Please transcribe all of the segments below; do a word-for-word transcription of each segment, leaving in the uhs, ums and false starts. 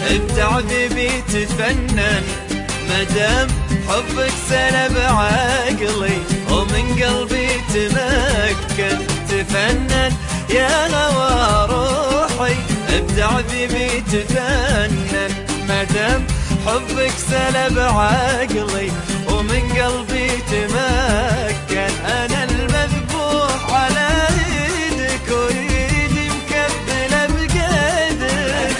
ابدع بي تفنن، مدام حبك سلب عقلي ومن قلبي تمكن. تفنن يا هوى روحي، ابدع بي تفنن، مدام حبك سلب عقلي ومن قلبي تمكن. انا المذبوح على ايدك وايدي مكبله بقيدك،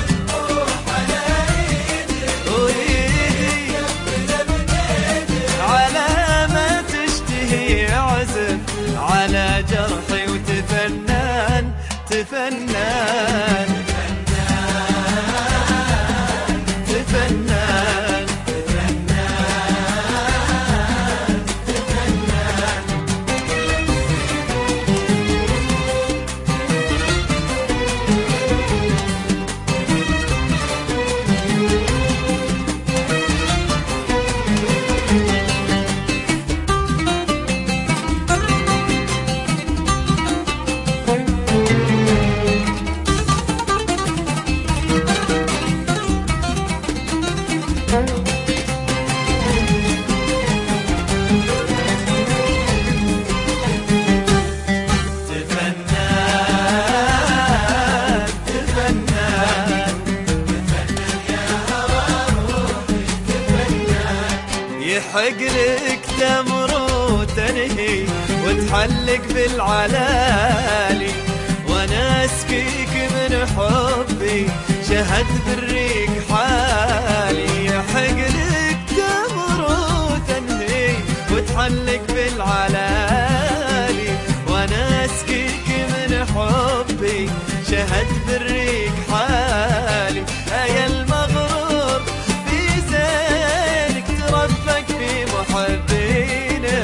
وايدي مكبله بقيدك، على ما تشتهي اعزف على جرحي وتفنن تفنن يحق لك تمر وتنهي وتحلق بالعلالي، وانا اسقيك من حبي شهد بالريق حالي. يحق لك تمر وتنهي وتحلق بالعلالي، وانا اسقيك من حبي شهد بالريق حالي. يا المغرور في زينك ترفق في محبينه،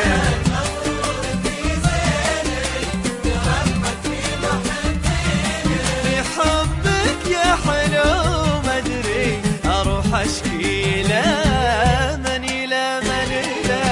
في حبك يا حلو مدري اروح اشكي لا من لا من لا.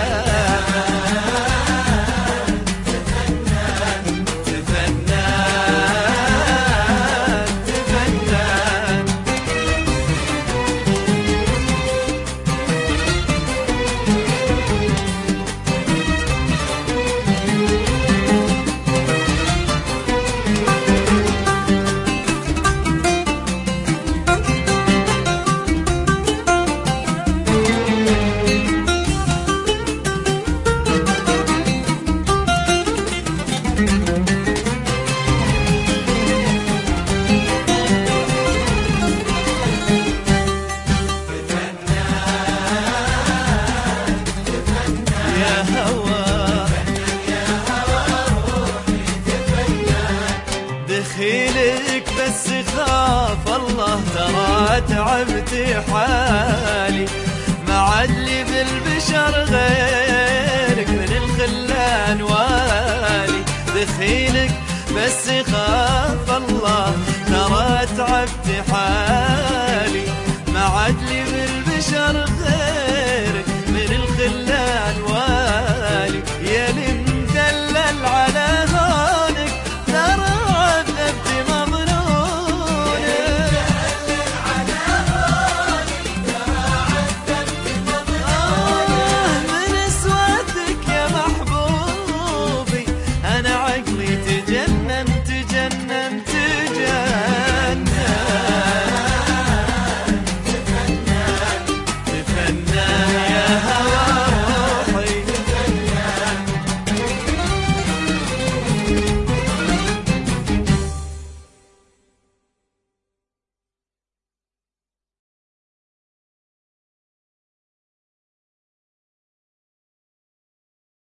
دخيلك بس خاف الله ترى تعبت حالي،